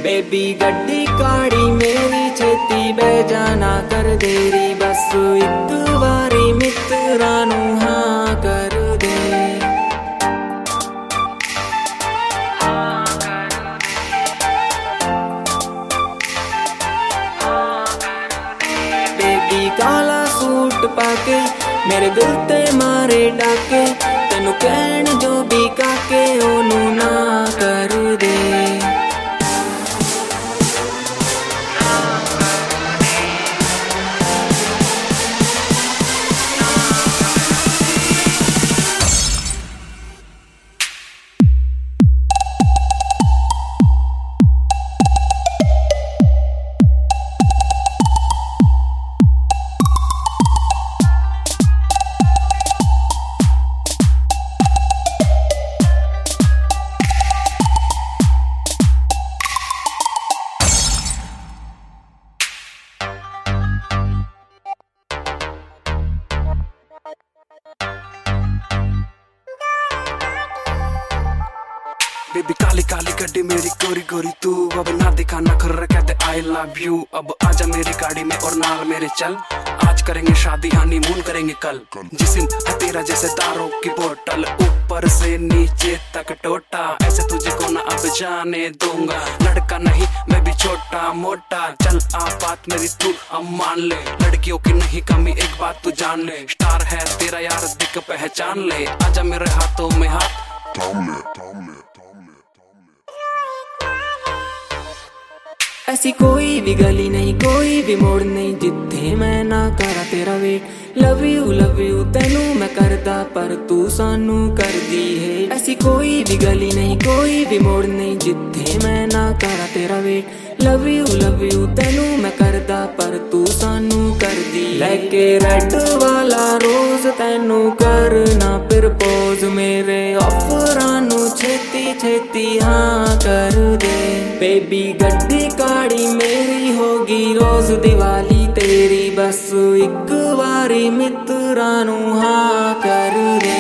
Baby गड्डी काड़ी मेरी छेती बह जाना कर देरी, बस एक बारी मित्रा नू हाँ कर दे। बेबी काला सूट पाके मेरे दिल ते मारे डाके, तेनू कहण जो भी काके ओनू ना कर दे। बेबी काली काली गड्डी मेरी गोरी गोरी तू, अब ना दिखाना खर्र कहते आई लव यू। अब आजा मेरी गाड़ी में और नाल मेरे चल, आज करेंगे शादी हनीमून करेंगे कल। जिस्म है तेरा जैसे दारू की बोतल, ऊपर से नीचे तक टोटा, ऐसे तुझे को ना अब जाने दूंगा। लड़का नहीं मैं भी छोटा मोटा, चल आ बात मेरी तू अब मान ले। लड़कियों की नहीं कमी एक बात तू जान ले, स्टार है तेरा यार दिख पहचान ले। आजा मेरे हाथों में हाथ थाम ले। ऐसी कोई भी गली नहीं कोई भी मोड़ नहीं जिथे मैं ना करा तेरा वेट। लव यू तेनू मैं करदा पर तू सानू कर दी है। ऐसी कोई भी गली नहीं कोई भी मोड़ नहीं जिथे मैं ना करा तेरा वेट। लव यू तेनू मैं करदा पर तू सानू कर दी। लेके रेड वाला रोज तेनू करना प्रपोज, मेरे ऑफरां नू छेती छेती हाँ कर दे। बेबी गड्डी काड़ी मेरी होगी रोज दिवाली तेरी, बस एक बारी मित्रा नू हाँ कर दे।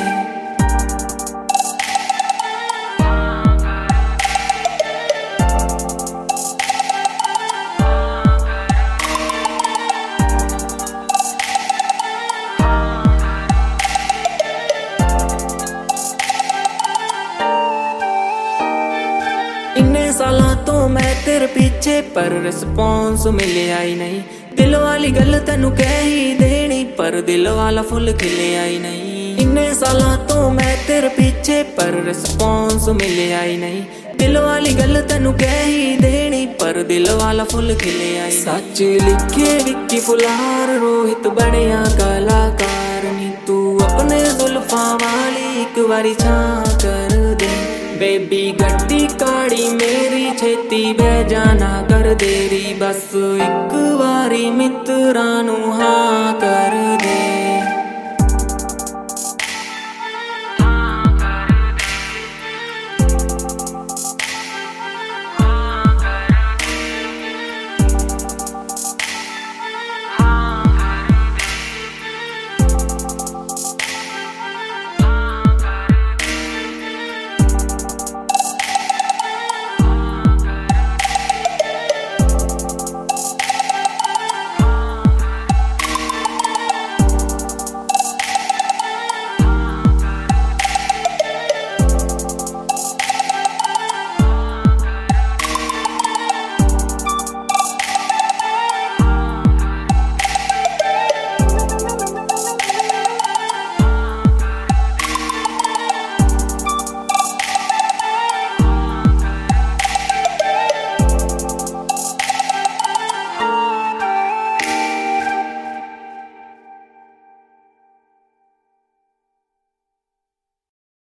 इन्ने साला तो मैं तेरे पीछे पर रिस्पॉन्स मिले आई नहीं। दिल वाली गल तेनू कह ही देनी पर दिल वाला फुल खिले आई नहीं। इन्ने साला तो मैं तेरे पीछे पर रिस्पॉन्स मिले आई नहीं। दिल वाली गल तेनू कह ही देनी पर दिल वाला फुल खिले आई। सच लिखे विक्की फुलार रोहित बनिया कलाकार नी, तू अपने जुल्फां वाली एक बारी छां कर दे। बेबी गड्डी काड़ी मेरी छेती बह जाना कर देरी, बस एक बारी मित्रा नू हाँ कर दे।